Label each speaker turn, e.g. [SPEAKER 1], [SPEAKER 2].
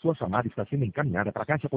[SPEAKER 1] Sua chamada está sendo encaminhada para a caixa